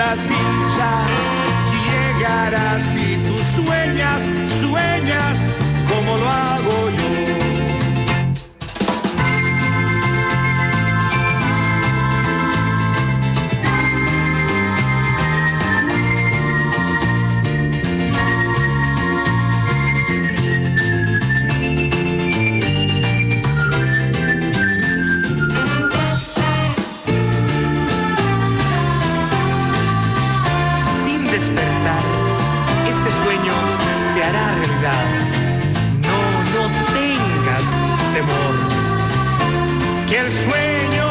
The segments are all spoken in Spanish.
la dicha llegará si tú sueñas, sueñas como lo hago yo. Que el sueño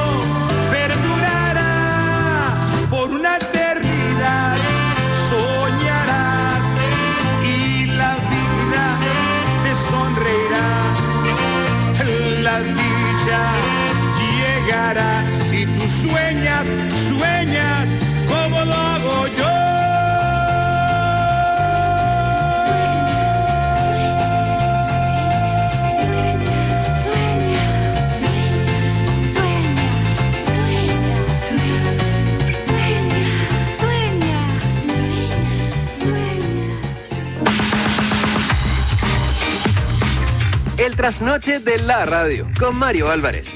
perdurará por una eternidad, soñarás y la vida te sonreirá, la dicha llegará si tú sueñas, sueñas como lo hago yo. El trasnoche de la radio, con Mario Álvarez.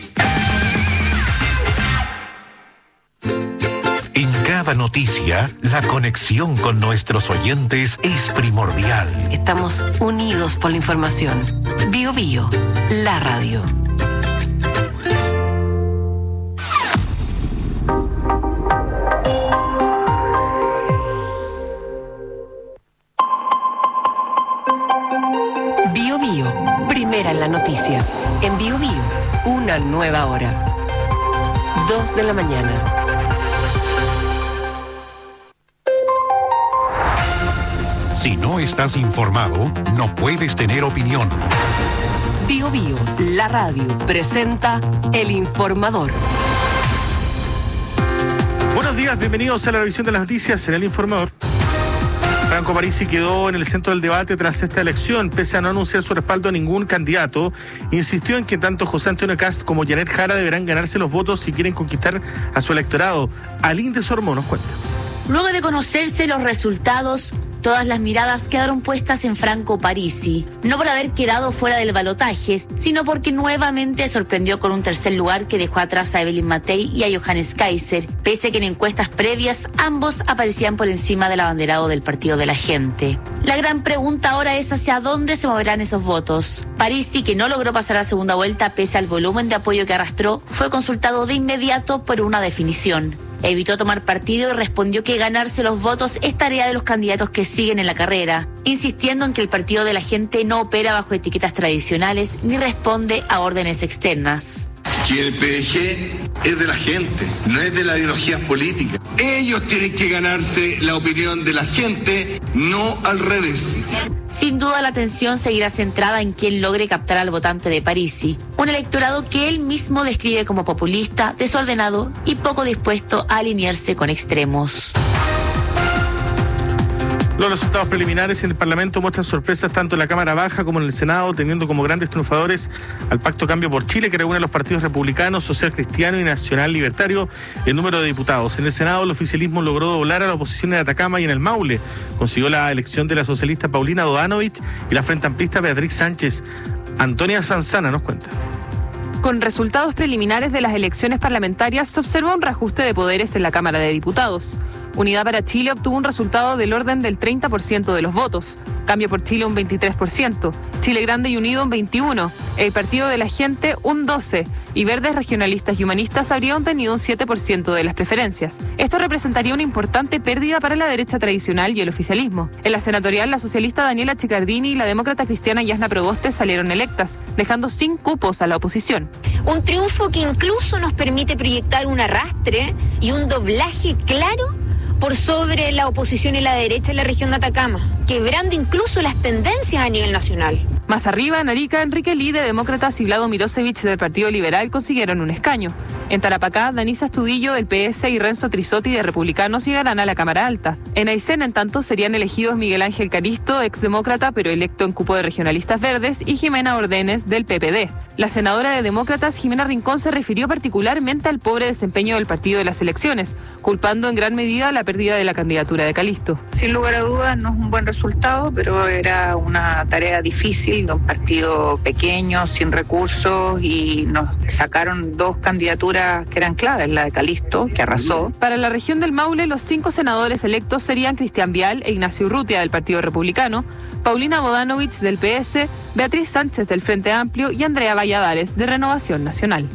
En cada noticia, la conexión con nuestros oyentes es primordial. Estamos unidos por la información. Bio Bio, la radio. Bio Bio, primera en la noticia. En Bio Bio, una nueva hora. 2 de la mañana. Si no estás informado, no puedes tener opinión. Bio Bio, la radio, presenta El Informador. Buenos días, bienvenidos a la revisión de las noticias en El Informador. Franco Parisi quedó en el centro del debate tras esta elección, pese a no anunciar su respaldo a ningún candidato. Insistió en que tanto José Antonio Kast como Janet Jara deberán ganarse los votos si quieren conquistar a su electorado. Aline de Sormo nos cuenta. Luego de conocerse los resultados, todas las miradas quedaron puestas en Franco Parisi, no por haber quedado fuera del balotaje, sino porque nuevamente sorprendió con un tercer lugar que dejó atrás a Evelyn Matei y a Johannes Kaiser, pese a que en encuestas previas ambos aparecían por encima del abanderado del Partido de la Gente. La gran pregunta ahora es hacia dónde se moverán esos votos. Parisi, que no logró pasar a segunda vuelta pese al volumen de apoyo que arrastró, fue consultado de inmediato por una definición. Evitó tomar partido y respondió que ganarse los votos es tarea de los candidatos que siguen en la carrera, insistiendo en que el Partido de la Gente no opera bajo etiquetas tradicionales ni responde a órdenes externas. Que el PDG es de la gente, no es de las ideologías políticas. Ellos tienen que ganarse la opinión de la gente, no al revés. Sin duda la atención seguirá centrada en quién logre captar al votante de Parisi, un electorado que él mismo describe como populista, desordenado y poco dispuesto a alinearse con extremos. Los resultados preliminares en el Parlamento muestran sorpresas tanto en la Cámara Baja como en el Senado, teniendo como grandes triunfadores al Pacto Cambio por Chile, que reúne a los partidos republicanos, social cristiano y nacional libertario en número de diputados. En el Senado, el oficialismo logró doblar a la oposición en Atacama y en el Maule. Consiguió la elección de la socialista Paulina Dodanovich y la frente amplista Beatriz Sánchez. Antonia Sanzana nos cuenta. Con resultados preliminares de las elecciones parlamentarias, se observó un reajuste de poderes en la Cámara de Diputados. Unidad para Chile obtuvo un resultado del orden del 30% de los votos, Cambio por Chile un 23%, Chile Grande y Unido un 21%, el Partido de la Gente un 12% y Verdes, Regionalistas y Humanistas habrían tenido un 7% de las preferencias. Esto representaría una importante pérdida para la derecha tradicional y el oficialismo. En la senatorial, la socialista Daniela Chicardini y la demócrata cristiana Yasna Proboste salieron electas, dejando sin cupos a la oposición. Un triunfo que incluso nos permite proyectar un arrastre y un doblaje claro por sobre la oposición y la derecha en la región de Atacama, quebrando incluso las tendencias a nivel nacional. Más arriba, en Arica, Enrique Lee de Demócratas y Vlado Mirosevich del Partido Liberal consiguieron un escaño. En Tarapacá, Danisa Estudillo del PS y Renzo Trisotti de Republicanos llegarán a la Cámara Alta. En Aysén, en tanto, serían elegidos Miguel Ángel Caristo, exdemócrata pero electo en cupo de Regionalistas Verdes, y Jimena Ordenes del PPD. La senadora de Demócratas, Jimena Rincón, se refirió particularmente al pobre desempeño del partido de las elecciones, culpando en gran medida la pérdida de la candidatura de Calisto. Sin lugar a dudas no es un buen resultado, pero era una tarea difícil, un partido pequeño, sin recursos, y nos sacaron 2 candidaturas que eran claves, la de Calisto, que arrasó. Para la región del Maule, los 5 senadores electos serían Cristian Vial e Ignacio Urrutia del Partido Republicano, Paulina Bodanovich del PS, Beatriz Sánchez del Frente Amplio y Andrea Valladares de Renovación Nacional.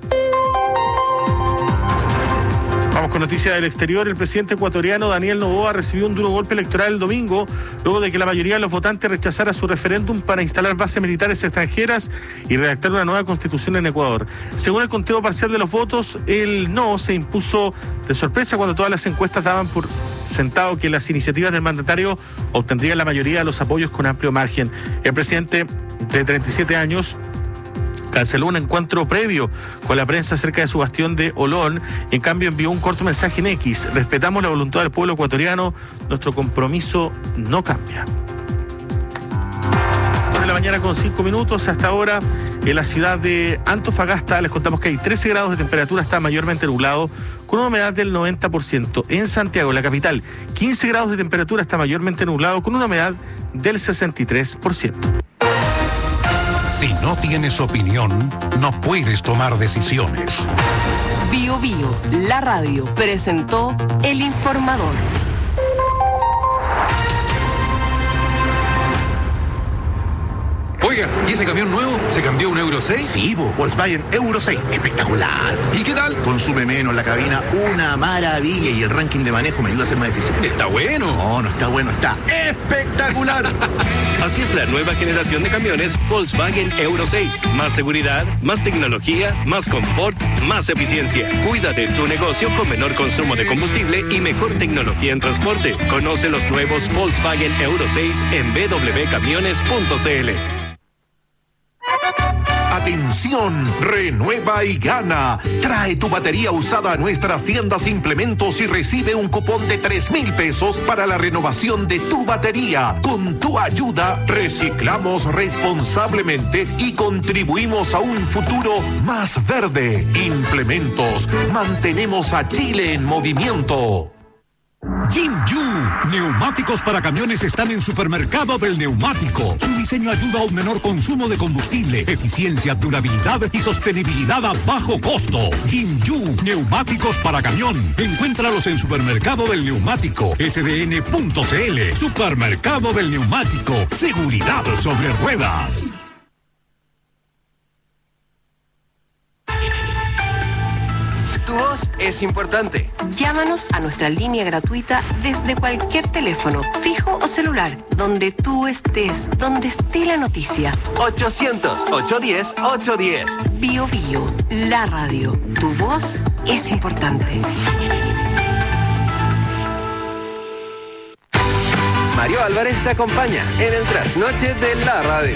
Vamos con noticias del exterior. El presidente ecuatoriano Daniel Noboa recibió un duro golpe electoral el domingo, luego de que la mayoría de los votantes rechazara su referéndum para instalar bases militares extranjeras y redactar una nueva constitución en Ecuador. Según el conteo parcial de los votos, el no se impuso de sorpresa cuando todas las encuestas daban por sentado que las iniciativas del mandatario obtendrían la mayoría de los apoyos con amplio margen. El presidente, de 37 años, canceló un encuentro previo con la prensa cerca de su bastión de Olón y en cambio envió un corto mensaje en X: respetamos la voluntad del pueblo ecuatoriano, nuestro compromiso no cambia. 9 de la mañana con 5 minutos. Hasta ahora en la ciudad de Antofagasta les contamos que hay 13 grados de temperatura, está mayormente nublado con una humedad del 90%. En Santiago, la capital, 15 grados de temperatura, está mayormente nublado con una humedad del 63%. Si no tienes opinión, no puedes tomar decisiones. Bio Bio, la radio, presentó El Informador. Oiga, ¿y ese camión nuevo? ¿Se cambió un Euro 6? Sí, Volkswagen Euro 6. Espectacular. ¿Y qué tal? Consume menos la cabina, una maravilla, y el ranking de manejo me ayuda a ser más eficiente. ¿Está bueno? No está bueno, está espectacular. Así es la nueva generación de camiones Volkswagen Euro 6. Más seguridad, más tecnología, más confort, más eficiencia. Cuida de tu negocio con menor consumo de combustible y mejor tecnología en transporte. Conoce los nuevos Volkswagen Euro 6 en www.camiones.cl. Atención, renueva y gana. Trae tu batería usada a nuestras tiendas Implementos y recibe un cupón de 3,000 pesos para la renovación de tu batería. Con tu ayuda, reciclamos responsablemente y contribuimos a un futuro más verde. Implementos, mantenemos a Chile en movimiento. Jinju, neumáticos para camiones están en Supermercado del Neumático. Su diseño ayuda a un menor consumo de combustible, eficiencia, durabilidad y sostenibilidad a bajo costo. Jinju, neumáticos para camión. Encuéntralos en Supermercado del Neumático, sdn.cl. Supermercado del Neumático, seguridad sobre ruedas. Tu voz es importante. Llámanos a nuestra línea gratuita desde cualquier teléfono, fijo o celular, donde tú estés, donde esté la noticia. 800-810-810. Bio Bio, la radio. Tu voz es importante. Mario Álvarez te acompaña en el trasnoche de la radio.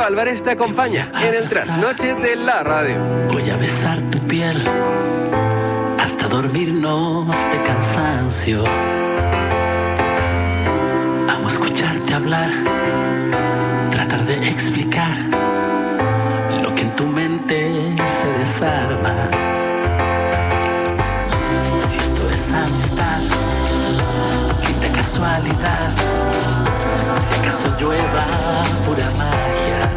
Álvarez te acompaña en el trasnoche de la radio. Voy a besar tu piel hasta dormirnos de cansancio. Amo escucharte hablar, tratar de explicar lo que en tu mente se desarma. Si esto es amistad, linda casualidad, si acaso llueva pura magia,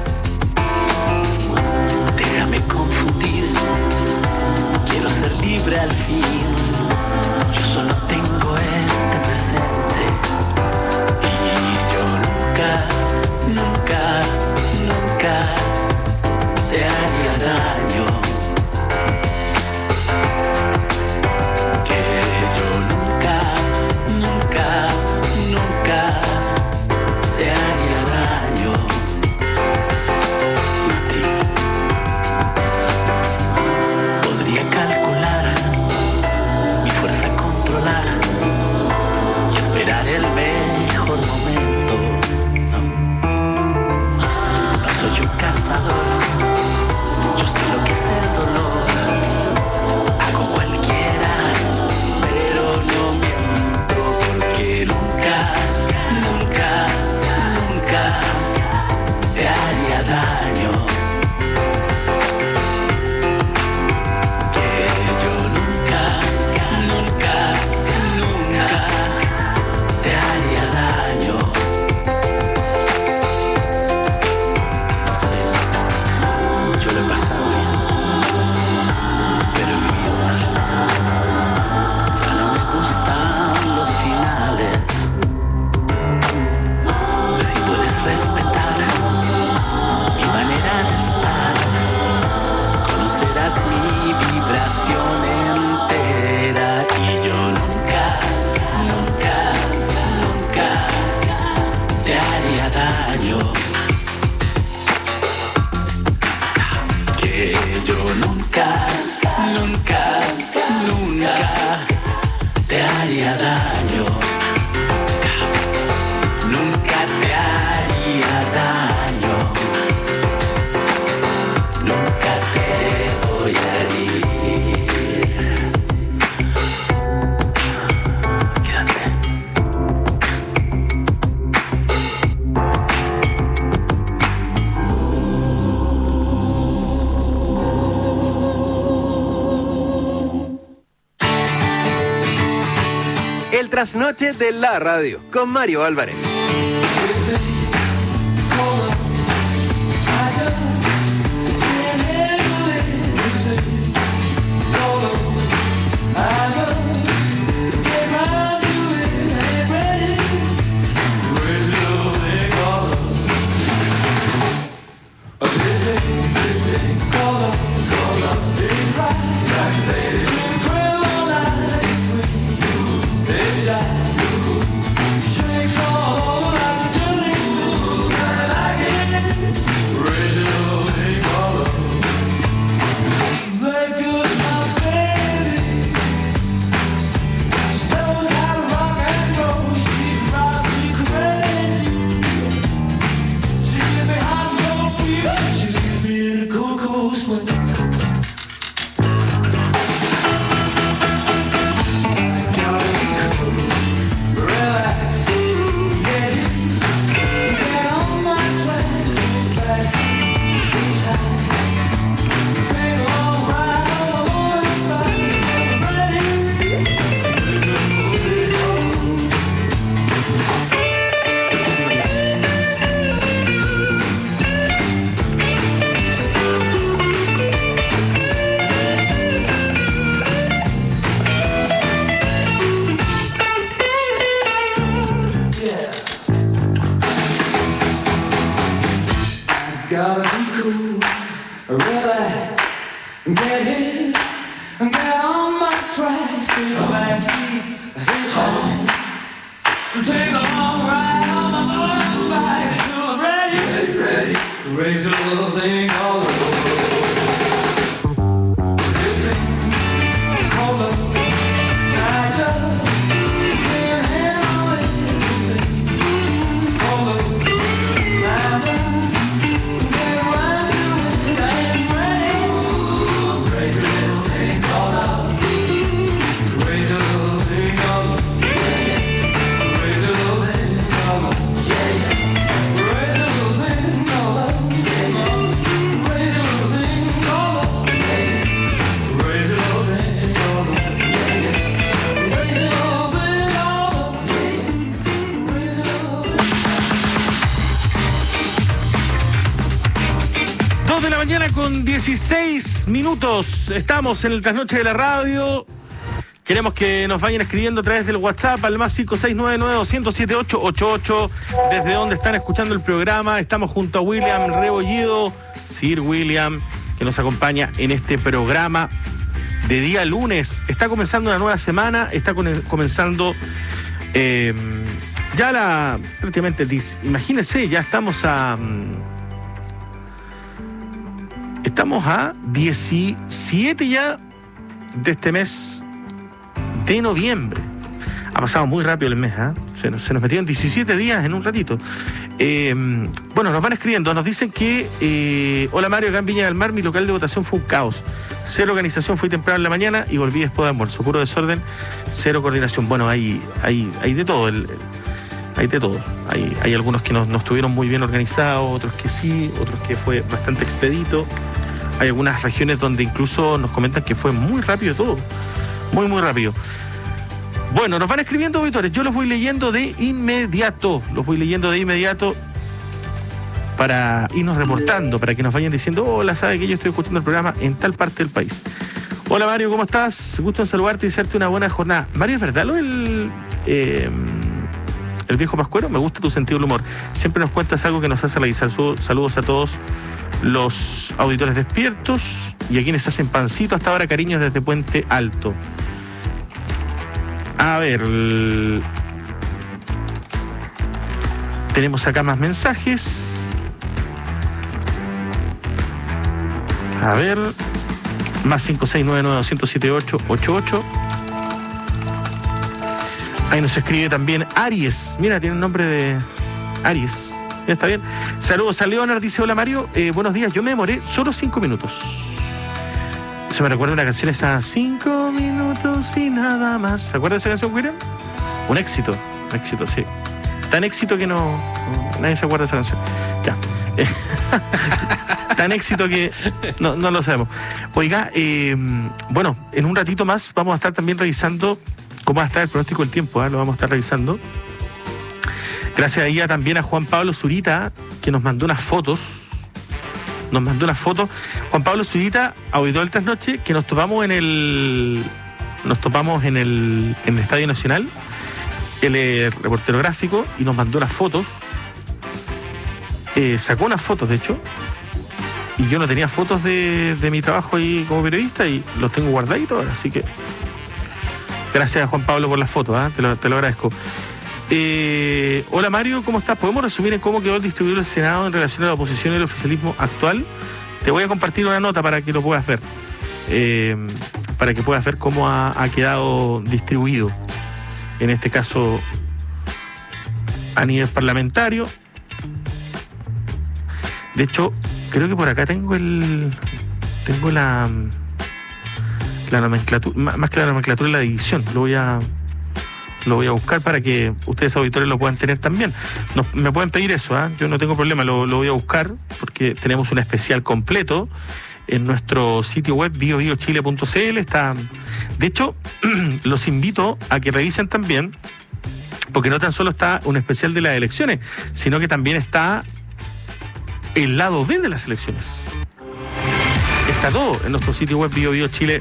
déjame confundir, quiero ser libre al fin, yo solo tengo este presente y yo nunca, nunca, nunca te haría daño, que yo nunca, nunca, nunca te haría daño a ti. Podría calcular mi fuerza, controlar y esperar el mejor momento. No soy un cazador, yo sé lo que es el dolor. Hago cualquiera, pero no miento, porque nunca, nunca, nunca te haría daño. Que yo nunca, nunca, nunca te haría daño. Yo lo he pasado bien, pero he vivido mal. Ya no me gustan los finales. Si puedes respetar mi manera de estar, conocerás mi vibración entera y yo nunca, nunca, nunca te haría daño. Que yo nunca, nunca, nunca te haría daño. Nunca te haría daño. Nunca te voy a herir. Quédate. El trasnoche de la radio con Mario Álvarez. 16 minutos. Estamos en el Trasnoche de la Radio. Queremos que nos vayan escribiendo a través del WhatsApp al más 5699-207888. Desde donde están escuchando el programa. Estamos junto a William Rebollido, Sir William, que nos acompaña en este programa de día lunes. Está comenzando una nueva semana. Está comenzando ya prácticamente, imagínense, ya estamos a 17 ya de este mes de noviembre. Ha pasado muy rápido el mes, ¿eh? Se nos metieron 17 días en un ratito. Bueno, nos van escribiendo, nos dicen que hola Mario, acá en Viña del Mar mi local de votación fue un caos. Cero organización, fui temprano en la mañana y volví después de almuerzo. Puro desorden, cero coordinación. Bueno, hay de todo. Hay de todo. Hay algunos que no estuvieron muy bien organizados, otros que sí, otros que fue bastante expedito. Hay algunas regiones donde incluso nos comentan que fue muy rápido todo. Muy, muy rápido. Bueno, nos van escribiendo auditores. Yo los voy leyendo de inmediato. Para irnos reportando, para que nos vayan diciendo, hola, sabe que yo estoy escuchando el programa en tal parte del país. Hola Mario, ¿cómo estás? Gusto en saludarte y desearte una buena jornada. Mario, ¿es verdad lo del el viejo Pascuero? Me gusta tu sentido del humor. Siempre nos cuentas algo que nos hace realizar. Saludos a todos los auditores despiertos y a quienes hacen pancito hasta ahora, cariños desde Puente Alto. A ver, tenemos acá más mensajes. A ver, más 5699-207888. Ahí nos escribe también Aries. Mira, tiene el nombre de Aries. Ya está bien. Saludos a Leonard, dice hola Mario. Buenos días, yo me demoré solo 5 minutos. Se me recuerda una canción esa, 5 minutos y nada más. ¿Se acuerda de esa canción, William? Un éxito, sí. Tan éxito que nadie se acuerda de esa canción. Ya. Tan éxito que no lo sabemos. Oiga, bueno, en un ratito más vamos a estar también revisando cómo va a estar el pronóstico del tiempo, lo vamos a estar revisando. Gracias a ella también a Juan Pablo Zurita, que nos mandó unas fotos. Juan Pablo Zurita, auditor del Trasnoche, que nos topamos en el Estadio Nacional, el reportero gráfico, y nos mandó las fotos. Sacó unas fotos, de hecho, y yo no tenía fotos de mi trabajo ahí como periodista y los tengo guardaditos ahora, así que gracias a Juan Pablo por las fotos, te lo agradezco. Hola Mario, ¿cómo estás? ¿Podemos resumir en cómo quedó el distribuidor del Senado en relación a la oposición y el oficialismo actual? Te voy a compartir una nota para que lo puedas ver, para que puedas ver cómo ha quedado distribuido, en este caso a nivel parlamentario. De hecho, creo que por acá tengo la nomenclatura, más que la nomenclatura, la división. Lo voy a buscar para que ustedes auditores lo puedan tener también. Me pueden pedir eso, yo no tengo problema, lo voy a buscar porque tenemos un especial completo en nuestro sitio web biobiochile.cl. Está, de hecho, los invito a que revisen también, porque no tan solo está un especial de las elecciones, sino que también está el lado B de las elecciones. Está todo en nuestro sitio web biobiochile.cl.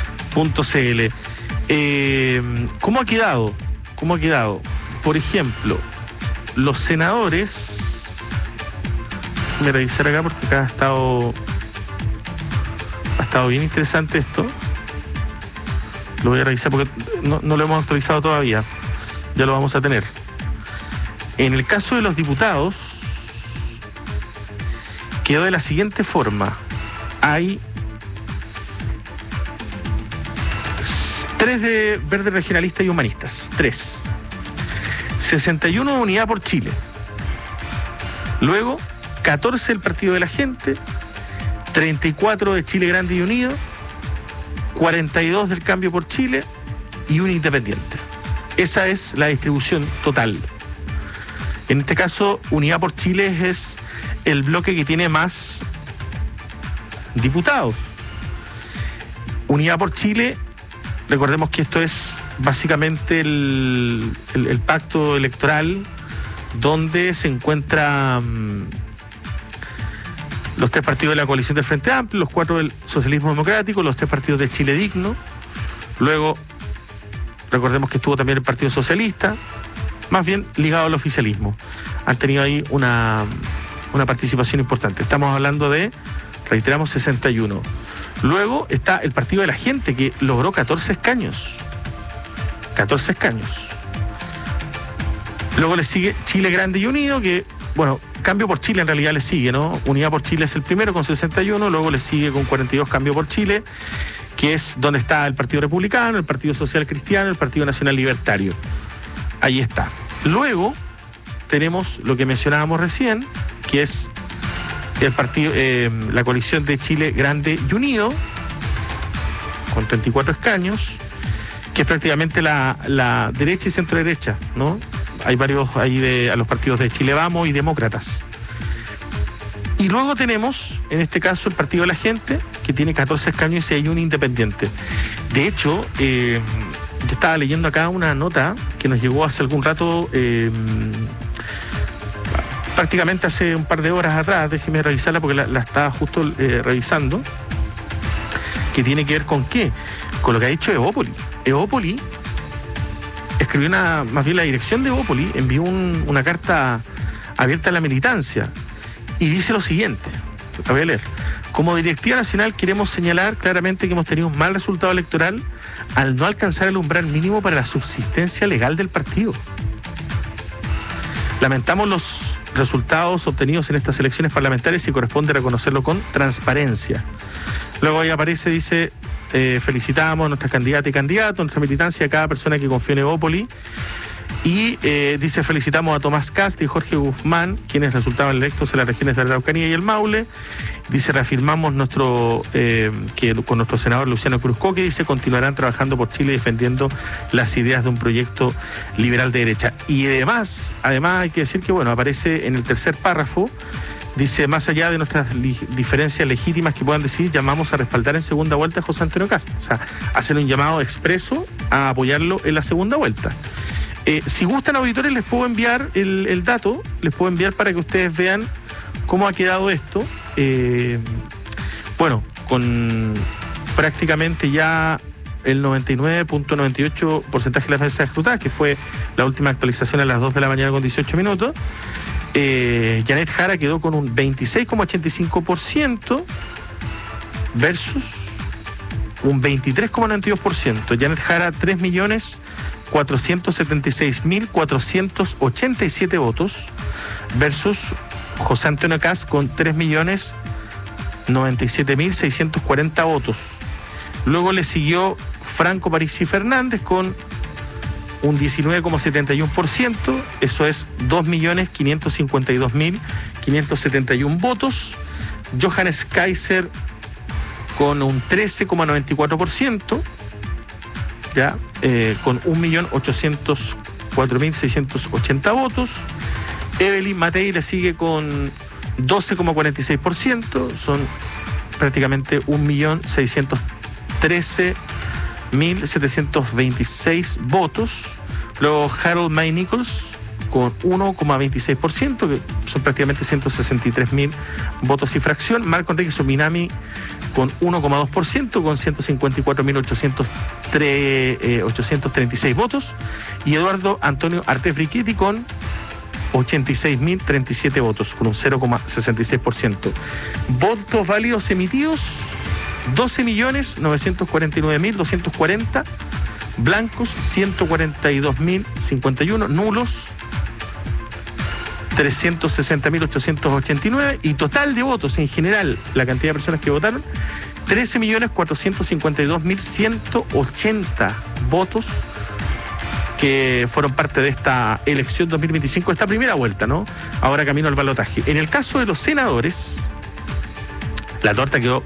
¿Cómo ha quedado? Por ejemplo, los senadores, déjame revisar acá porque acá ha estado bien interesante esto. Lo voy a revisar porque no lo hemos actualizado todavía. Ya lo vamos a tener. En el caso de los diputados, quedó de la siguiente forma. Hay 3 de Verde Regionalista y Humanistas. 3. 61 de Unidad por Chile. Luego, 14 del Partido de la Gente. 34 de Chile Grande y Unido. 42 del Cambio por Chile. Y un independiente. Esa es la distribución total. En este caso, Unidad por Chile es el bloque que tiene más diputados. Unidad por Chile, recordemos que esto es básicamente el pacto electoral donde se encuentra los 3 partidos de la coalición del Frente Amplio, los 4 del Socialismo Democrático, los 3 partidos de Chile Digno. Luego, recordemos que estuvo también el Partido Socialista, más bien ligado al oficialismo. Han tenido ahí una participación importante. Estamos hablando de, reiteramos, 61. Luego está el Partido de la Gente, que logró 14 escaños. 14 escaños. Luego le sigue Chile Grande y Unido, que, bueno, Cambio por Chile en realidad le sigue, ¿no? Unidad por Chile es el primero con 61, luego le sigue con 42 Cambio por Chile, que es donde está el Partido Republicano, el Partido Social Cristiano, el Partido Nacional Libertario. Ahí está. Luego tenemos lo que mencionábamos recién, que es el partido, la coalición de Chile Grande y Unido, con 34 escaños, que es prácticamente la derecha y centro derecha, ¿no? Hay varios ahí a los partidos de Chile Vamos y Demócratas. Y luego tenemos, en este caso, el Partido de la Gente, que tiene 14 escaños y hay un independiente. De hecho, yo estaba leyendo acá una nota que nos llegó hace algún rato, prácticamente hace un par de horas atrás, déjeme revisarla porque la estaba justo revisando, que tiene que ver con qué, con lo que ha dicho Evópoli. Evópoli escribió más bien la dirección de Evópoli envió una carta abierta a la militancia y dice lo siguiente, la voy a leer. Como Directiva Nacional queremos señalar claramente que hemos tenido un mal resultado electoral al no alcanzar el umbral mínimo para la subsistencia legal del partido. Lamentamos los resultados obtenidos en estas elecciones parlamentarias y corresponde reconocerlo con transparencia. Luego ahí aparece, dice, felicitamos a nuestras candidatas y candidatos, a nuestra militancia, a cada persona que confió en Evópoli. Y dice, felicitamos a Tomás Cast y Jorge Guzmán, quienes resultaron electos en las regiones de la Araucanía y el Maule. Dice, reafirmamos que con nuestro senador Luciano Cruzco, que dice, continuarán trabajando por Chile defendiendo las ideas de un proyecto liberal de derecha. Y además hay que decir que, bueno, aparece en el tercer párrafo, dice, más allá de nuestras diferencias legítimas que puedan decir, llamamos a respaldar en segunda vuelta a José Antonio Cast. O sea, hacer un llamado expreso a apoyarlo en la segunda vuelta. Si gustan, auditores, les puedo enviar el dato, les puedo enviar para que ustedes vean cómo ha quedado esto. Bueno, con prácticamente ya el 99.98% de las veces escrutadas, que fue la última actualización a las 2 de la mañana con 18 minutos. Janet Jara quedó con un 26,85% versus un 23,92%. Janet Jara, 3.476.487 votos versus José Antonio Cast con 3.097.640 votos. Luego le siguió Franco Parisi Fernández con un 19,71%, eso es 2.552.571 votos. Johannes Kaiser con un 13,94%, ya, con 1.804.680 votos. Evelyn Matei le sigue con 12,46%, son prácticamente 1.613.726 votos. Luego Harold May Nichols con 1,26%, que son prácticamente 163.000 votos y fracción. Marco Enrique Subinami con 1,2%, con 154.836 votos. Y Eduardo Antonio Artés Brichetti con 86.037 votos, con un 0,66%. Votos válidos emitidos, 12.949.240, blancos 142.051, nulos 360.889 y total de votos en general, la cantidad de personas que votaron, 13.452.180 votos que fueron parte de esta elección 2025, esta primera vuelta, ¿no? Ahora camino al balotaje. En el caso de los senadores, la torta quedó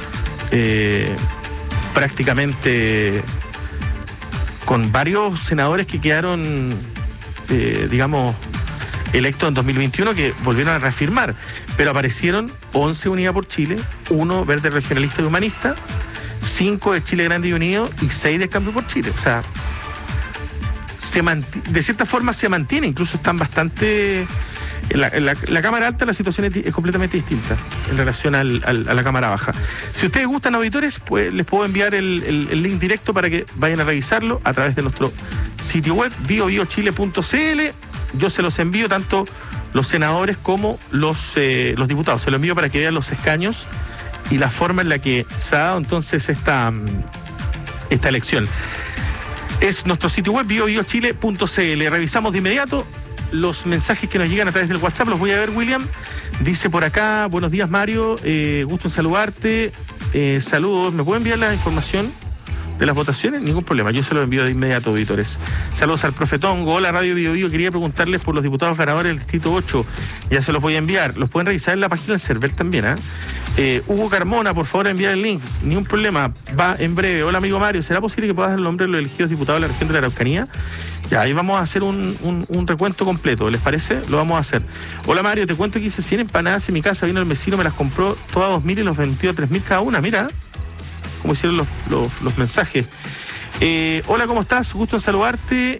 prácticamente con varios senadores que quedaron, digamos, electos en 2021, que volvieron a reafirmar, pero aparecieron 11 Unidad por Chile, 1 Verde Regionalista y Humanista, 5 de Chile Grande y Unido y 6 de Cambio por Chile. O sea, de cierta forma se mantiene, incluso están bastante En la cámara alta la situación es completamente distinta en relación a la cámara baja. Si ustedes gustan, auditores, pues les puedo enviar el link directo para que vayan a revisarlo a través de nuestro sitio web, biobiochile.cl. Yo se los envío tanto los senadores como los diputados. Se los envío para que vean los escaños y la forma en la que se ha dado entonces esta elección. Es nuestro sitio web, biobiochile.cl. Revisamos de inmediato los mensajes que nos llegan a través del WhatsApp. Los voy a ver, William. Dice por acá: buenos días, Mario, gusto en saludarte. Saludos. ¿Me puede enviar la información de las votaciones? Ningún problema, yo se lo envío de inmediato, auditores. Saludos al profe Tongo. Hola, Radio Bio Bio. Quería preguntarles por los diputados ganadores del Distrito 8. Ya se los voy a enviar. Los pueden revisar en la página del server también, Hugo Carmona, por favor, enviar el link. Ningún problema, va en breve. Hola, amigo Mario, ¿será posible que puedas dar el nombre de los elegidos diputados de la región de la Araucanía? Ya, ahí vamos a hacer un recuento completo, ¿les parece? Lo vamos a hacer. Hola, Mario, te cuento que hice 100 empanadas en mi casa. Vino el vecino, me las compró todas a 2.000 y los vendió a 3.000 cada una. Mira cómo hicieron los mensajes. Hola, ¿cómo estás? Gusto en saludarte.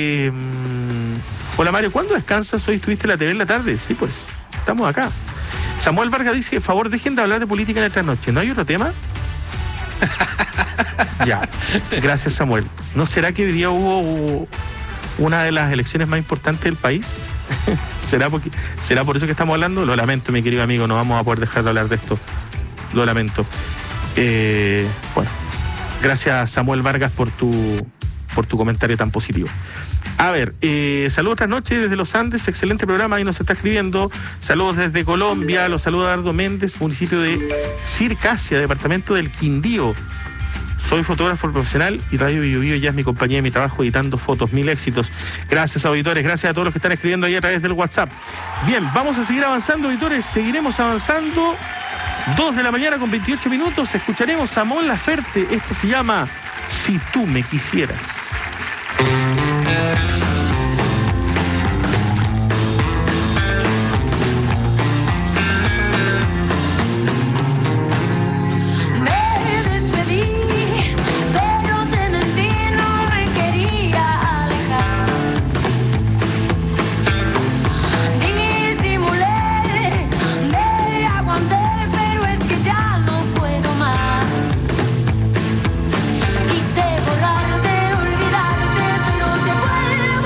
Hola, Mario, ¿cuándo descansas? Hoy estuviste en la TV en la tarde. Sí, pues, estamos acá. Samuel Vargas dice: por favor, dejen de hablar de política en esta noche. ¿No hay otro tema? Ya, gracias, Samuel. ¿No será que hoy día hubo una de las elecciones más importantes del país? ¿Será por eso que estamos hablando? Lo lamento, mi querido amigo, no vamos a poder dejar de hablar de esto. Lo lamento. Bueno, gracias, Samuel Vargas, por tu comentario tan positivo. A ver, saludos otras noches desde los Andes, excelente programa, ahí nos está escribiendo. Saludos desde Colombia, los saluda Dardo Méndez, municipio de Circasia, departamento del Quindío. Soy fotógrafo profesional y Radio Bio Bio ya es mi compañía y mi trabajo editando fotos. Mil éxitos. Gracias, auditores, gracias a todos los que están escribiendo ahí a través del WhatsApp. Bien, vamos a seguir avanzando, auditores, seguiremos avanzando. 2 de la mañana con 28 minutos, escucharemos a Mon Laferte. Esto se llama Si tú me quisieras. Quise borrarte, olvidarte, pero te vuelvo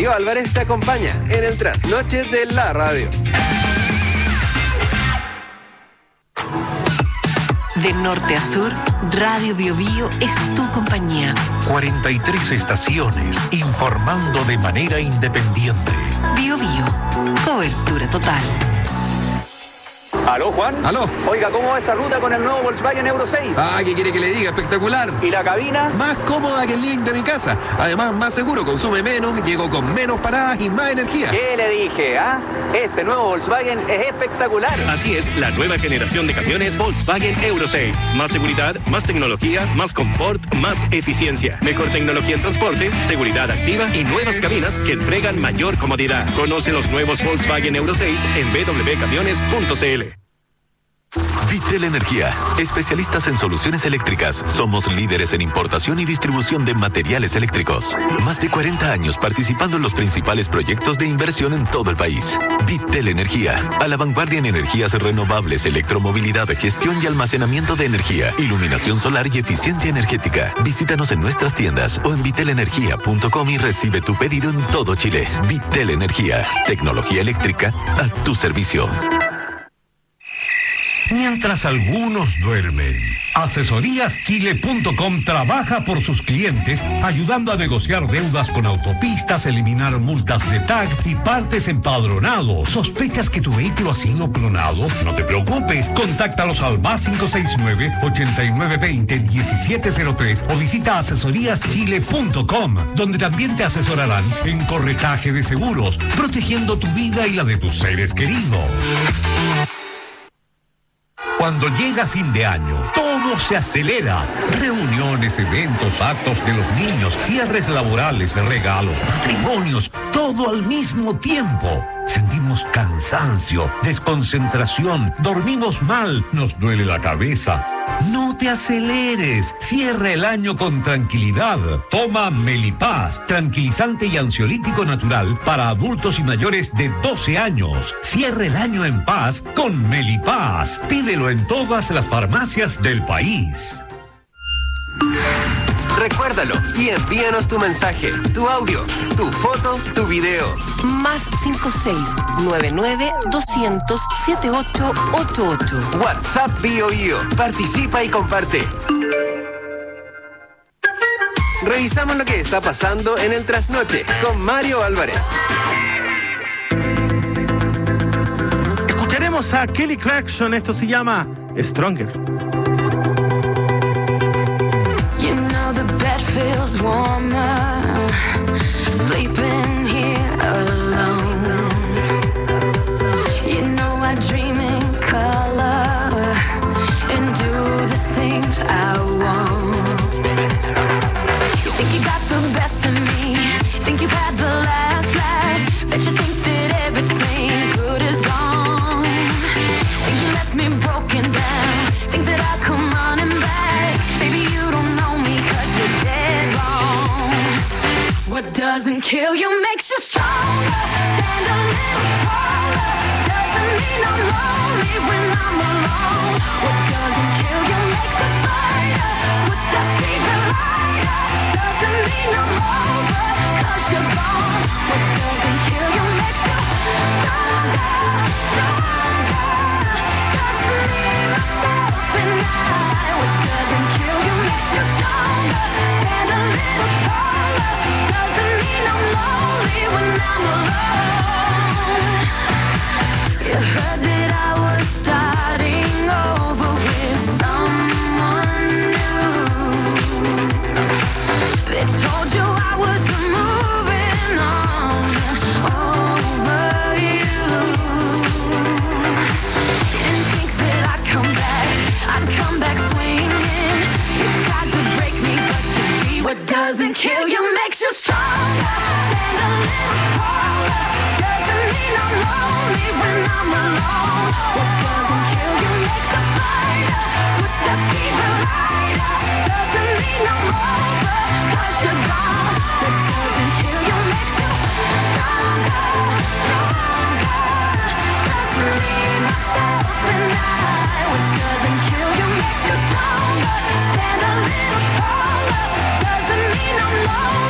Mario Álvarez te acompaña en el trasnoche de la radio. De norte a sur, Radio Bio Bio es tu compañía. 43 estaciones informando de manera independiente. Bio Bio, cobertura total. ¿Aló, Juan? ¿Aló? Oiga, ¿cómo va esa ruta con el nuevo Volkswagen Euro 6? Ah, ¿qué quiere que le diga? Espectacular. ¿Y la cabina? Más cómoda que el living de mi casa. Además, más seguro, consume menos, llego con menos paradas y más energía. ¿Qué le dije, ah? Este nuevo Volkswagen es espectacular. Así es, la nueva generación de camiones Volkswagen Euro 6. Más seguridad, más tecnología, más confort, más eficiencia. Mejor tecnología en transporte, seguridad activa y nuevas cabinas que entregan mayor comodidad. Conoce los nuevos Volkswagen Euro 6 en www.camiones.cl. Vitel Energía, especialistas en soluciones eléctricas. Somos líderes en importación y distribución de materiales eléctricos. Más de 40 años participando en los principales proyectos de inversión en todo el país. Vitel Energía, a la vanguardia en energías renovables, electromovilidad, gestión y almacenamiento de energía, iluminación solar y eficiencia energética. Visítanos en nuestras tiendas o en vitelenergia.com y recibe tu pedido en todo Chile. Vitel Energía, tecnología eléctrica a tu servicio. Mientras algunos duermen, asesoríaschile.com trabaja por sus clientes, ayudando a negociar deudas con autopistas, eliminar multas de tag y partes empadronados. ¿Sospechas que tu vehículo ha sido clonado? No te preocupes, contáctalos al +569-8920-1703 o visita asesoríaschile.com, donde también te asesorarán en corretaje de seguros, protegiendo tu vida y la de tus seres queridos. Cuando llega fin de año, todo se acelera. Reuniones, eventos, actos de los niños, cierres laborales, regalos, matrimonios, todo al mismo tiempo. Sentimos cansancio, desconcentración, dormimos mal, nos duele la cabeza. No te aceleres, cierra el año con tranquilidad. Toma Melipaz, tranquilizante y ansiolítico natural para adultos y mayores de 12 años. Cierra el año en paz con Melipaz. Pídelo en todas las farmacias del país. Recuérdalo y envíanos tu mensaje, tu audio, tu foto, tu video. +569-200-7888. WhatsApp Bio Bio. Participa y comparte. Revisamos lo que está pasando en el trasnoche con Mario Álvarez. Escucharemos a Kelly Clarkson. Esto se llama Stronger. Feels warmer, sleeping here alone. You know I dream in color and do the things I want. You think you got the best of me, think you've had the last laugh, bet you think that everything good is gone. Think you left me broken down, think that I'll come running back. Baby, you don't know me 'cause you're dead wrong. What doesn't kill you makes you stronger. Stand a little taller. Doesn't mean I'm lonely when I'm alone. What doesn't kill you makes a fighter. Puts that fever lighter. Doesn't mean I'm over 'cause you're gone. What doesn't kill you makes you stronger, stronger. Just me, myself and I. What doesn't kill you makes you stronger. Stand a little taller. Doesn't mean I'm lonely when I'm alone. You heard that I was starting over with someone new. They told you I was moving on over you. Didn't think that I'd come back swinging. You tried to break me, but you see what doesn't kill you makes you stronger. Stand a little taller. Doesn't mean I'm lonely when I'm alone. What doesn't kill you makes a fighter. Puts that fever lighter. Doesn't mean I'm over 'cause you're gone. What doesn't kill you makes you stronger, stronger. Just me, myself and I. What doesn't kill you makes you stronger. Stand a little taller. Doesn't mean I'm lonely.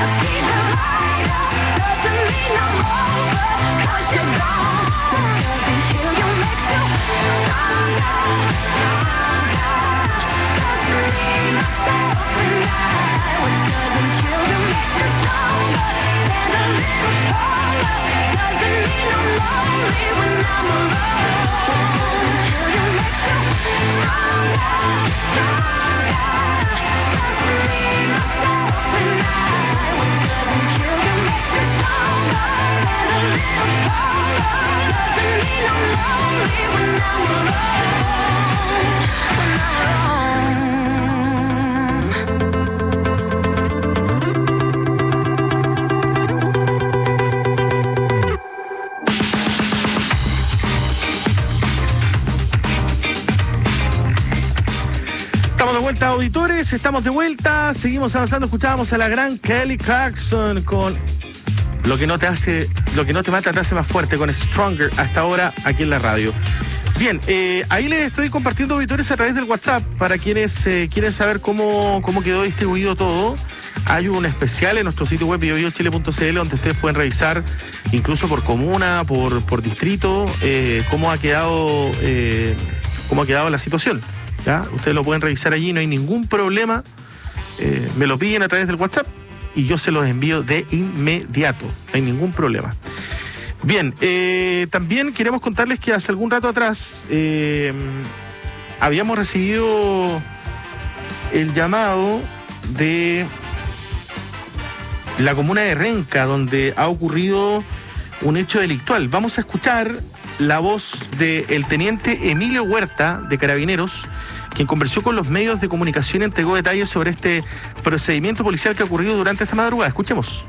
Auditores, estamos de vuelta, seguimos avanzando, escuchábamos a la gran Kelly Clarkson con Lo que no te mata te hace más fuerte, con Stronger, hasta ahora aquí en la radio. Bien, ahí les estoy compartiendo, auditores, a través del WhatsApp, para quienes quieren saber cómo quedó distribuido todo. Hay un especial en nuestro sitio web biobiochile.cl donde ustedes pueden revisar, incluso por comuna, por distrito, cómo ha quedado la situación. ¿Ya? Ustedes lo pueden revisar allí, no hay ningún problema. Me lo piden a través del WhatsApp y yo se los envío de inmediato, no hay ningún problema. Bien, también queremos contarles que hace algún rato atrás habíamos recibido el llamado de la comuna de Renca, donde ha ocurrido un hecho delictual. Vamos a escuchar la voz del teniente Emilio Huerta, de Carabineros, quien conversó con los medios de comunicación y entregó detalles sobre este procedimiento policial que ha ocurrido durante esta madrugada. Escuchemos.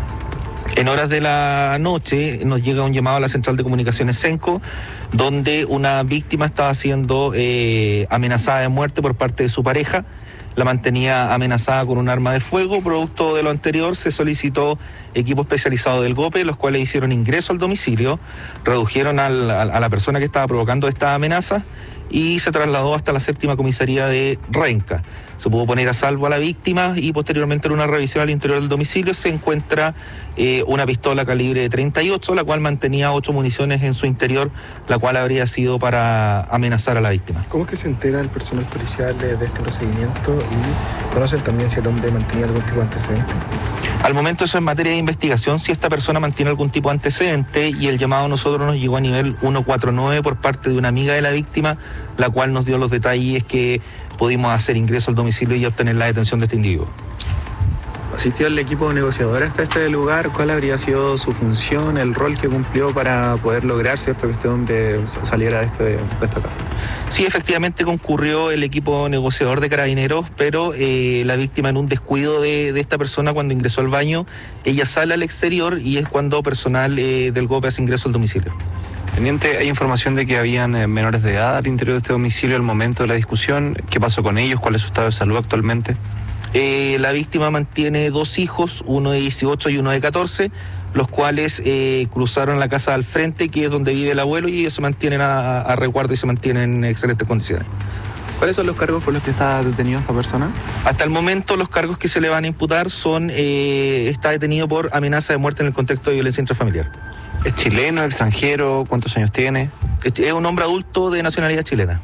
En horas de la noche nos llega un llamado a la central de comunicaciones Senco, donde una víctima estaba siendo amenazada de muerte por parte de su pareja. La mantenía amenazada con un arma de fuego. Producto de lo anterior, se solicitó equipo especializado del GOPE, los cuales hicieron ingreso al domicilio, redujeron a la persona que estaba provocando esta amenaza y se trasladó hasta la 7ª comisaría de Renca. Se pudo poner a salvo a la víctima y posteriormente en una revisión al interior del domicilio se encuentra una pistola calibre de 38, la cual mantenía 8 municiones en su interior, la cual habría sido para amenazar a la víctima. ¿Cómo es que se entera el personal policial de este procedimiento y conocen también si el hombre mantenía algún tipo de antecedente? Al momento eso es materia de investigación, si esta persona mantiene algún tipo de antecedente, y el llamado a nosotros nos llegó a nivel 149 por parte de una amiga de la víctima, la cual nos dio los detalles que pudimos hacer ingreso al domicilio y obtener la detención de este individuo. ¿Asistió el equipo negociador hasta este lugar? ¿Cuál habría sido su función, el rol que cumplió para poder lograr, cierto, que este hombre saliera de esta casa? Sí, efectivamente concurrió el equipo negociador de Carabineros, pero la víctima, en un descuido de esta persona, cuando ingresó al baño, ella sale al exterior y es cuando personal del GOPE hace ingreso al domicilio. Teniente, hay información de que habían menores de edad al interior de este domicilio al momento de la discusión. ¿Qué pasó con ellos? ¿Cuál es su estado de salud actualmente? La víctima mantiene 2 hijos, uno de 18 y uno de 14, los cuales cruzaron la casa al frente, que es donde vive el abuelo, y ellos se mantienen a resguardo y se mantienen en excelentes condiciones. ¿Cuáles son los cargos por los que está detenido esta persona? Hasta el momento los cargos que se le van a imputar son, está detenido por amenaza de muerte en el contexto de violencia intrafamiliar. ¿Es chileno, extranjero? ¿Cuántos años tiene? Es un hombre adulto de nacionalidad chilena.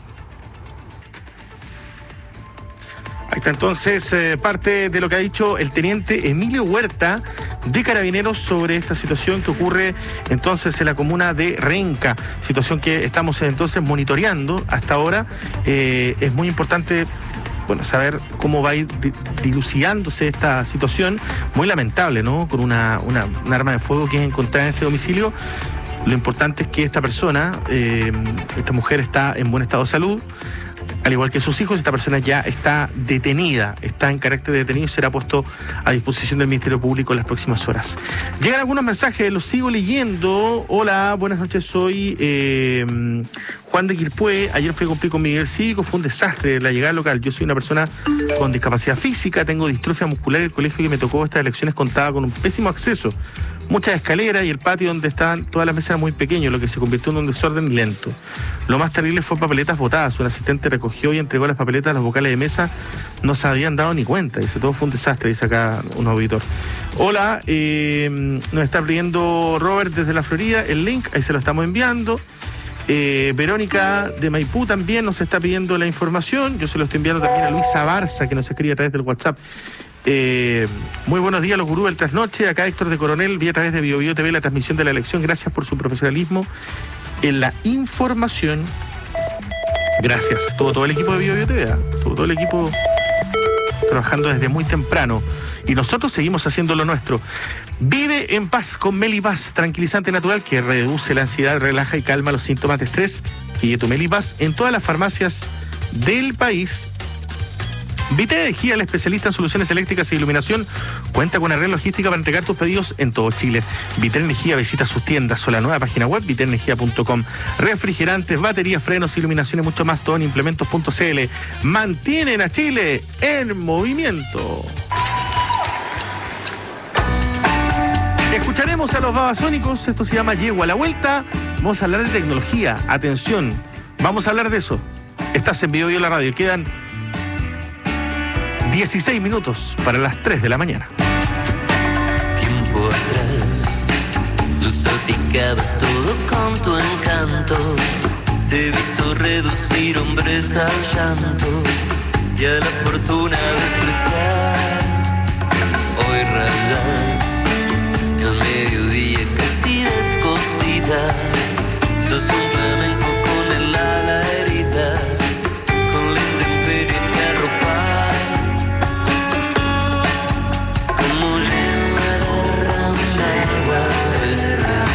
Ahí está entonces parte de lo que ha dicho el teniente Emilio Huerta de Carabineros sobre esta situación que ocurre entonces en la comuna de Renca, situación que estamos entonces monitoreando hasta ahora. Es muy importante saber cómo va a ir dilucidándose esta situación, muy lamentable, ¿no? Con un arma de fuego que es encontrada en este domicilio. Lo importante es que esta persona, esta mujer, está en buen estado de salud, al igual que sus hijos. Esta persona ya está detenida, está en carácter de detenido y será puesto a disposición del Ministerio Público en las próximas horas. Llegan algunos mensajes, los sigo leyendo. Hola, buenas noches, soy Juan de Quilpué. Ayer fui a cumplir con mi deber cívico, fue un desastre la llegada al local. Yo soy una persona con discapacidad física, tengo distrofia muscular y el colegio que me tocó estas elecciones contaba con un pésimo acceso muchas escaleras y el patio donde estaban todas las mesas era muy pequeño, lo que se convirtió en un desorden lento. Lo más terrible fue papeletas botadas. Un asistente recogió y entregó las papeletas a los vocales de mesa. No se habían dado ni cuenta. Dice, todo fue un desastre, dice acá un auditor. Hola, nos está pidiendo Robert desde la Florida el link, ahí se lo estamos enviando. Verónica de Maipú también nos está pidiendo la información. Yo se lo estoy enviando también a Luisa Barza, que nos escribe a través del WhatsApp. Muy buenos días, los gurús del trasnoche. Acá Héctor de Coronel, vi a través de BioBio TV la transmisión de la elección. Gracias por su profesionalismo en la información. Gracias. Todo el equipo de BioBio TV, todo el equipo trabajando desde muy temprano. Y nosotros seguimos haciendo lo nuestro. Vive en paz con Melipaz, tranquilizante natural que reduce la ansiedad, relaja y calma los síntomas de estrés. Pide tu Melipaz en todas las farmacias del país. Vite Energía, el especialista en soluciones eléctricas e iluminación, cuenta con una red logística para entregar tus pedidos en todo Chile. Vite Energía visita sus tiendas o la nueva página web vitenergia.com. Refrigerantes, baterías, frenos, iluminación y mucho más, todo en implementos.cl. Mantienen a Chile en movimiento. Escucharemos a los Babasónicos, esto se llama Llego a la Vuelta. Vamos a hablar de tecnología, atención, vamos a hablar de eso. Estás en BioBio la radio, quedan 16 minutos para las 3 de la mañana. Tiempo atrás, lo salpicabas todo con tu encanto. Te he visto reducir hombres al llanto y a la fortuna despreciar. Hoy rayas al mediodía casi descosida. Sos un flamenco con el ala herida, con la intemperie que arropar. Como lleva derramada su estrella.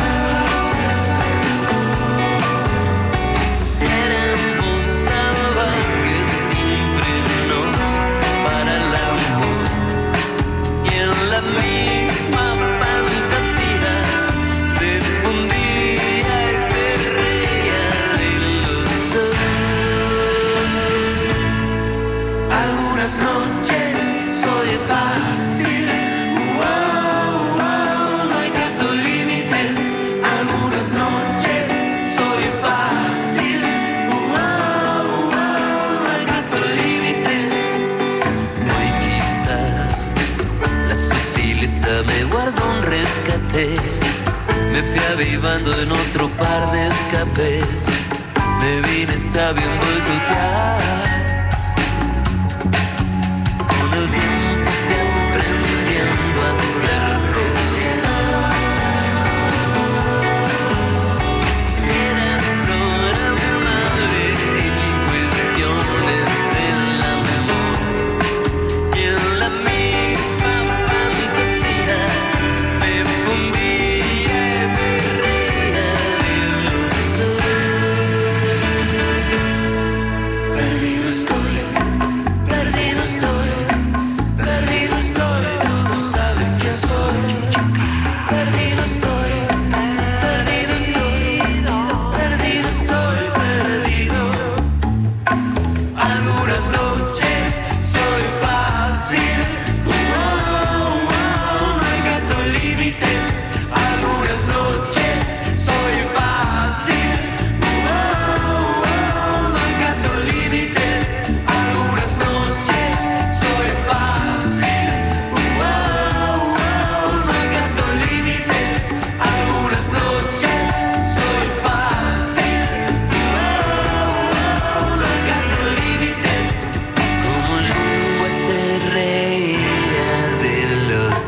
Éramos salvajes sin frenos para el amor. Y en la misma fantasía se fundía y se reía de los dos. Algunas noches soy fácil, no hay tantos límites. Algunas noches soy fácil, no hay tantos límites. Hoy quizá la sutileza me guardó un rescate. Me fui avivando en otro par de escapes. Me vine sabio en boicotear. Con el tiempo fui aprendiendo a ser era programable en cuestiones del amor. Y en la misma fantasía me fundía y me reía de los dos. Perdido estoy, perdido estoy, perdido estoy, todos saben quién soy. Perdido estoy, perdido estoy, perdido estoy, perdido. Algunas noches soy fácil, no hay gato límites. Algunas noches soy fácil, no hay gato límites. Algunas noches soy fácil, no hay gato límites. Algunas noches soy fácil, no hay gato límites. Como yo se reía de los.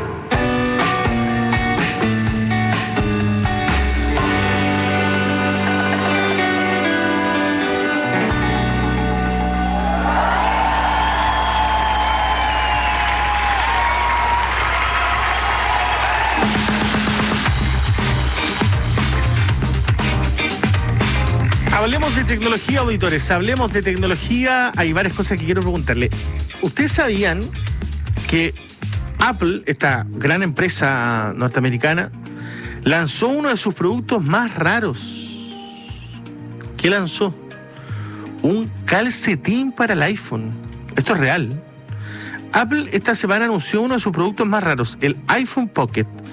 Hablemos de tecnología, auditores, hablemos de tecnología. Hay varias cosas que quiero preguntarle. ¿Ustedes sabían que Apple, esta gran empresa norteamericana, lanzó uno de sus productos más raros? ¿Qué lanzó? Un calcetín para el iPhone. Esto es real. Apple esta semana anunció uno de sus productos más raros, el iPhone Pocket.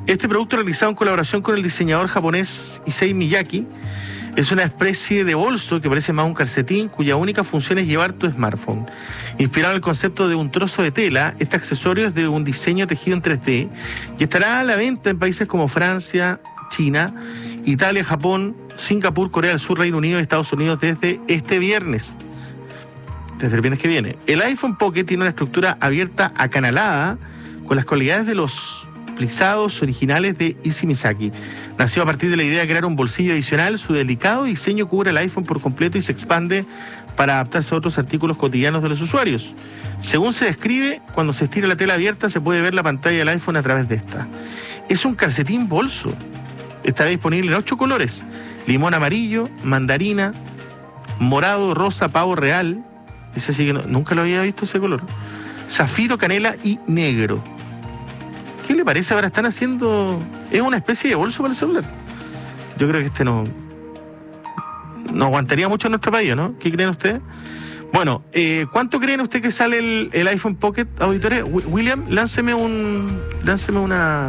Este producto, realizado en colaboración con el diseñador japonés Issei Miyake, es una especie de bolso que parece más un calcetín, cuya única función es llevar tu smartphone. Inspirado en el concepto de un trozo de tela, este accesorio es de un diseño tejido en 3D y estará a la venta en países como Francia, China, Italia, Japón, Singapur, Corea del Sur, Reino Unido y Estados Unidos desde este viernes. Desde el viernes que viene. El iPhone Pocket tiene una estructura abierta acanalada con las cualidades de los plisados originales de Issei Miyake. Nació a partir de la idea de crear un bolsillo adicional. Su delicado diseño cubre el iPhone por completo y se expande para adaptarse a otros artículos cotidianos de los usuarios. Según se describe, cuando se estira la tela abierta se puede ver la pantalla del iPhone a través de esta. Es un calcetín bolso. Estará disponible en 8 colores: limón amarillo, mandarina, morado, rosa, pavo real. Ese sí que nunca lo había visto, ese color. Zafiro, canela y negro. ¿Qué le parece? Ahora están haciendo... Es una especie de bolso para el celular. Yo creo que este no aguantaría mucho en nuestro país, ¿no? ¿Qué creen ustedes? Bueno, ¿cuánto creen ustedes que sale el iPhone Pocket, auditores? William, lánceme una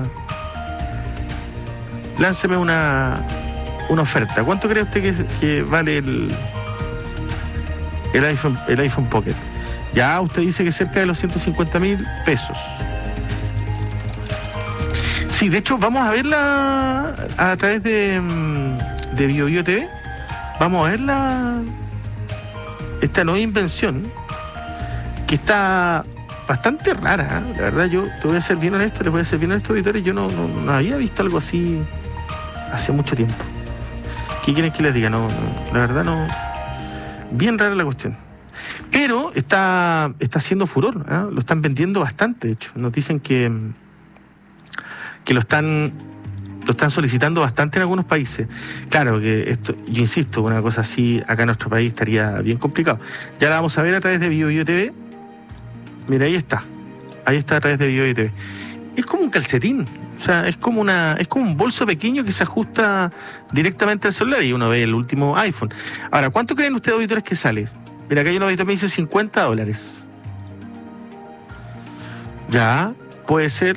oferta. ¿Cuánto cree usted que vale el iPhone Pocket? Ya usted dice que cerca de los 150.000 pesos. Sí, de hecho, vamos a verla a través de BioBio TV. Vamos a ver esta nueva invención que está bastante rara, ¿eh? La verdad, yo te voy a ser bien honesto, auditores, yo no había visto algo así hace mucho tiempo. ¿Qué quieren que les diga? No, la verdad no. Bien rara la cuestión. Pero está haciendo furor, ¿eh? Lo están vendiendo bastante, de hecho. Nos dicen que lo están solicitando bastante en algunos países. Claro que esto, yo insisto, una cosa así acá en nuestro país estaría bien complicado. Ya la vamos a ver a través de BioBio TV. Mira, ahí está a través de BioBio TV. Es como un calcetín, o sea, es como un bolso pequeño que se ajusta directamente al celular y uno ve el último iPhone. Ahora, ¿cuánto creen ustedes, auditores, que sale? Mira, acá hay un auditor que me dice $50. Ya, puede ser.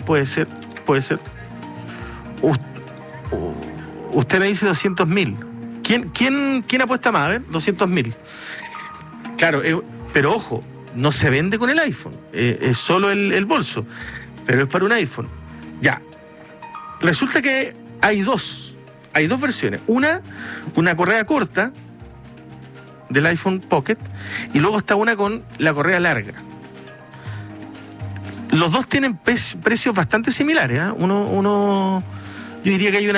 Usted me dice 200.000. ¿Quién apuesta más? A ver, 200.000. Claro, pero ojo, no se vende con el iPhone. Es solo el bolso. Pero es para un iPhone. Ya. Resulta que hay dos versiones. Una correa corta del iPhone Pocket y luego está una con la correa larga. Los dos tienen precios bastante similares, ¿eh? Yo diría que hay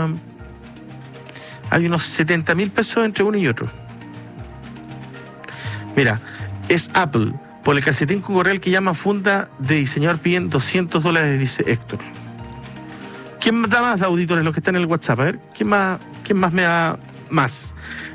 unos 70.000 pesos entre uno y otro. Mira, es Apple. Por el calcetín con correa que llama funda de diseñador piden $200, dice Héctor. ¿Quién da más, auditores, los que están en el WhatsApp? A ver, ¿quién más me da más?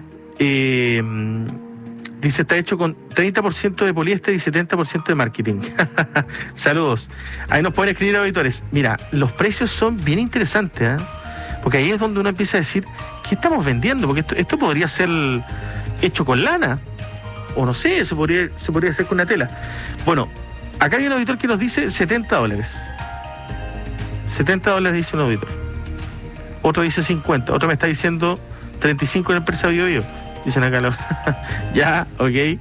Dice, está hecho con 30% de poliéster y 70% de marketing. Saludos. Ahí nos pueden escribir, auditores. Mira, los precios son bien interesantes, ¿eh? Porque ahí es donde uno empieza a decir, ¿qué estamos vendiendo? Porque esto podría ser hecho con lana. O no sé, se podría hacer con una tela. Bueno, acá hay un auditor que nos dice $70. $70 dice un auditor. Otro dice 50. Otro me está diciendo 35 en la empresa BioBio. Dicen acá, ya, ok.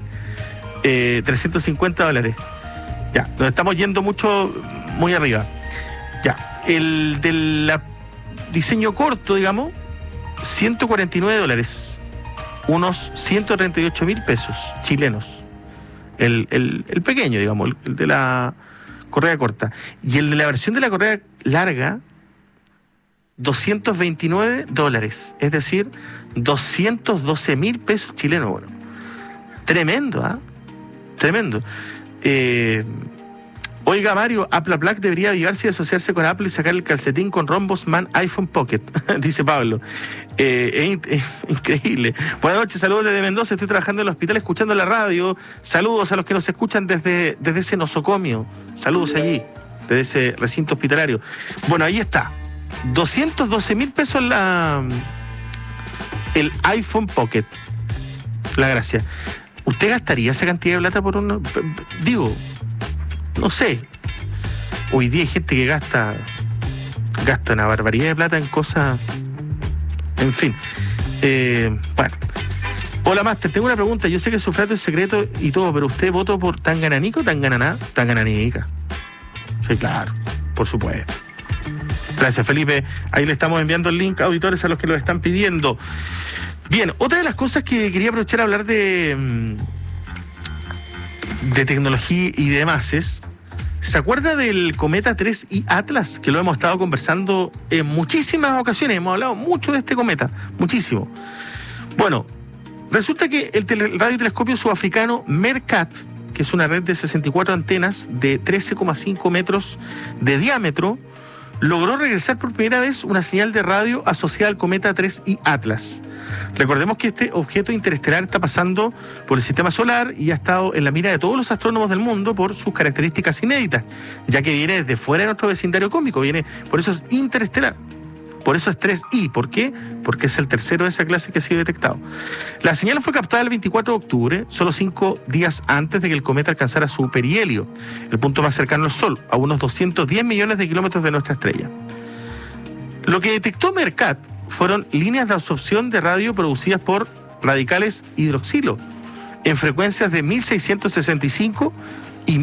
$350. Ya, nos estamos yendo muy arriba. Ya, el del diseño corto, digamos, $149. Unos 138.000 pesos chilenos. El pequeño, digamos, el de la correa corta. Y el de la versión de la correa larga, $229, es decir, 212.000 pesos chilenos. Bueno, tremendo, ¿ah? Tremendo. Oiga, Mario, Apple Black debería avivarse y asociarse con Apple y sacar el calcetín con rombos Man iPhone Pocket, dice Pablo. Es increíble. Buenas noches, saludos desde Mendoza. Estoy trabajando en el hospital escuchando la radio. Saludos a los que nos escuchan desde ese nosocomio. Saludos allí, desde ese recinto hospitalario. Bueno, ahí está. 212.000 pesos el iPhone Pocket. La gracia. ¿Usted gastaría esa cantidad de plata por uno? Digo, no sé. Hoy día hay gente que gasta gasta una barbaridad de plata en cosas, en fin. Bueno. Hola, Master, tengo una pregunta. Yo sé que el sufragio es secreto y todo, pero ¿usted votó por Tangananico o Tangananica? Sí, claro, por supuesto. Gracias, Felipe. Ahí le estamos enviando el link a auditores a los que lo están pidiendo. Bien, otra de las cosas que quería aprovechar a hablar de tecnología y demás es, ¿se acuerda del cometa 3i Atlas? Que lo hemos estado conversando en muchísimas ocasiones, hemos hablado mucho de este cometa, muchísimo. Bueno, resulta que el radiotelescopio sudafricano MERCAT, que es una red de 64 antenas de 13,5 metros de diámetro, logró regresar por primera vez una señal de radio asociada al cometa 3i Atlas. Recordemos que este objeto interestelar está pasando por el sistema solar y ha estado en la mira de todos los astrónomos del mundo por sus características inéditas, ya que viene desde fuera de nuestro vecindario cósmico, por eso es interestelar. Por eso es 3i. ¿Por qué? Porque es el tercero de esa clase que ha sido detectado. La señal fue captada el 24 de octubre, solo 5 días antes de que el cometa alcanzara su perihelio, el punto más cercano al Sol, a unos 210 millones de kilómetros de nuestra estrella. Lo que detectó MERCAT fueron líneas de absorción de radio producidas por radicales hidroxilo en frecuencias de 1665 y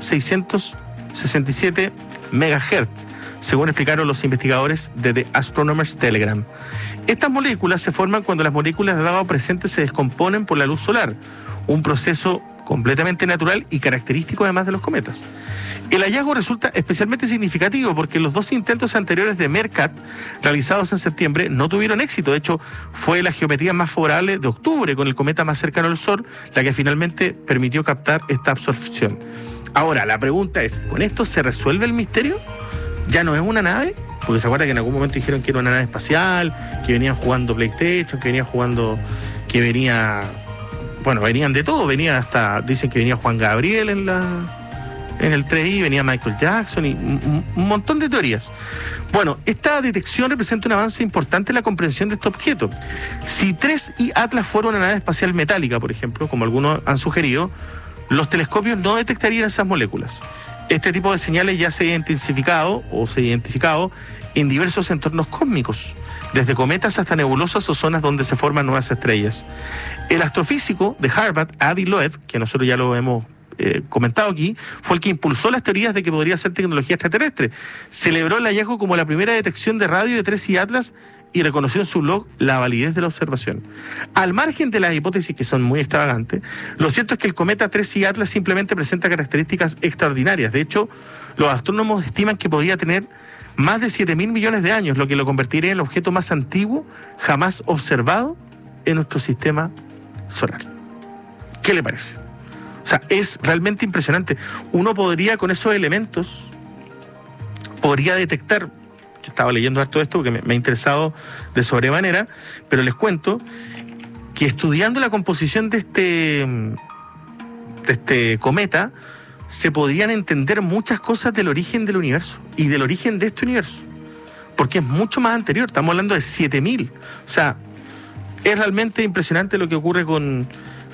1667 MHz, según explicaron los investigadores de The Astronomer's Telegram. Estas moléculas se forman cuando las moléculas de agua presentes se descomponen por la luz solar, un proceso completamente natural y característico además de los cometas. El hallazgo resulta especialmente significativo porque los 2 intentos anteriores de MERCAT, realizados en septiembre, no tuvieron éxito. De hecho, fue la geometría más favorable de octubre, con el cometa más cercano al Sol, la que finalmente permitió captar esta absorción. Ahora, la pregunta es, ¿con esto se resuelve el misterio? ¿Ya no es una nave? Porque se acuerda que en algún momento dijeron que era una nave espacial, que venían jugando PlayStation, venían de todo, dicen que venía Juan Gabriel en el 3i, venía Michael Jackson y un montón de teorías. Bueno, esta detección representa un avance importante en la comprensión de este objeto. Si 3i Atlas fuera una nave espacial metálica, por ejemplo, como algunos han sugerido, los telescopios no detectarían esas moléculas. Este tipo de señales ya se ha identificado en diversos entornos cósmicos, desde cometas hasta nebulosas o zonas donde se forman nuevas estrellas. El astrofísico de Harvard, Avi Loeb, que nosotros ya lo hemos comentado aquí, fue el que impulsó las teorías de que podría ser tecnología extraterrestre. Celebró el hallazgo como la primera detección de radio de 3i Atlas y reconoció en su blog la validez de la observación. Al margen de las hipótesis que son muy extravagantes, lo cierto es que el cometa 3i Atlas simplemente presenta características extraordinarias. De hecho, los astrónomos estiman que podría tener más de 7.000 millones de años, lo que lo convertiría en el objeto más antiguo jamás observado en nuestro sistema solar. ¿Qué le parece? O sea, es realmente impresionante. Uno podría, con esos elementos, detectar. Yo estaba leyendo harto esto porque me ha interesado de sobremanera, pero les cuento que estudiando la composición de este cometa, se podrían entender muchas cosas del origen del universo y del origen de este universo, porque es mucho más anterior, estamos hablando de 7.000. O sea, es realmente impresionante lo que ocurre con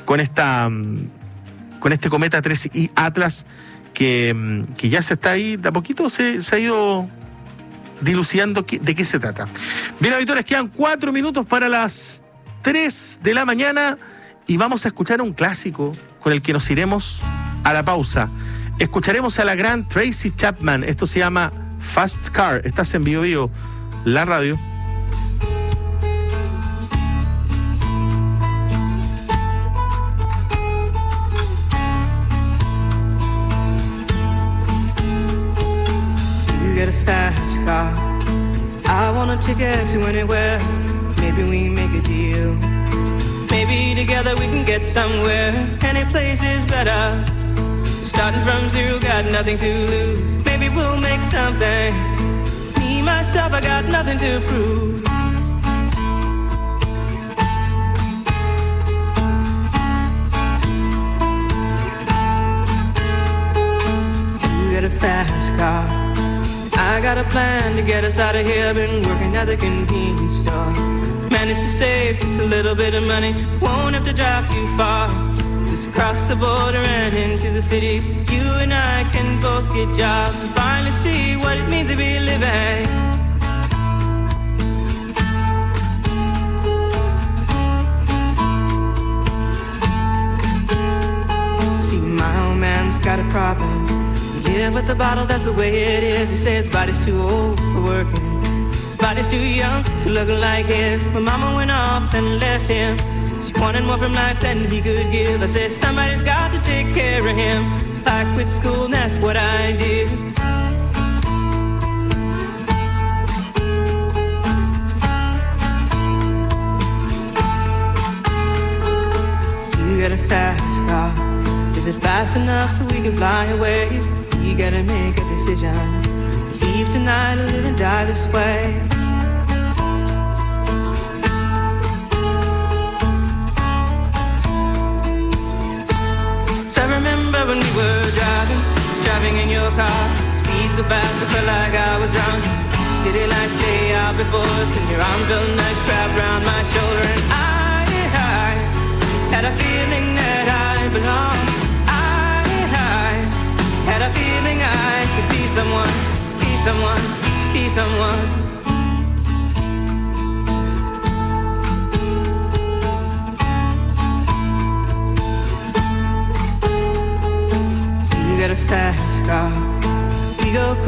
este cometa 3i Atlas, que ya se está ahí, de a poquito se ha ido dilucidando de qué se trata. Bien, auditores, quedan 4 minutos para las 3 de la mañana y vamos a escuchar un clásico con el que nos iremos a la pausa. Escucharemos a la gran Tracy Chapman. Esto se llama Fast Car. Estás en Bio Bio, la radio. Get a fast car. I want a ticket to anywhere. Maybe we make a deal. Maybe together we can get somewhere. Any place is better. Starting from zero, got nothing to lose. Maybe we'll make something. Me, myself, I got nothing to prove. You get a fast car. I got a plan to get us out of here. Been working at the convenience store. Managed to save just a little bit of money. Won't have to drive too far. Just cross the border and into the city. You and I can both get jobs and finally see what it means to be living. got a problem. You live with the bottle, that's the way it is. He says his body's too old for working. His body's too young to look like his. My mama went off and left him. She wanted more from life than he could give. I said somebody's got to take care of him. So I quit school and that's what I did. You got a fast car. Is it fast enough so we can fly away? You gotta make a decision. Leave tonight or live and die this way. So I remember when we were driving in your car. Speed so fast I felt like I was drunk. City lights lay out before us and your arm felt nice wrapped around my shoulder. And I had a feeling that I belonged. I had a feeling I could be someone, be someone, be someone. You got a fast car. We go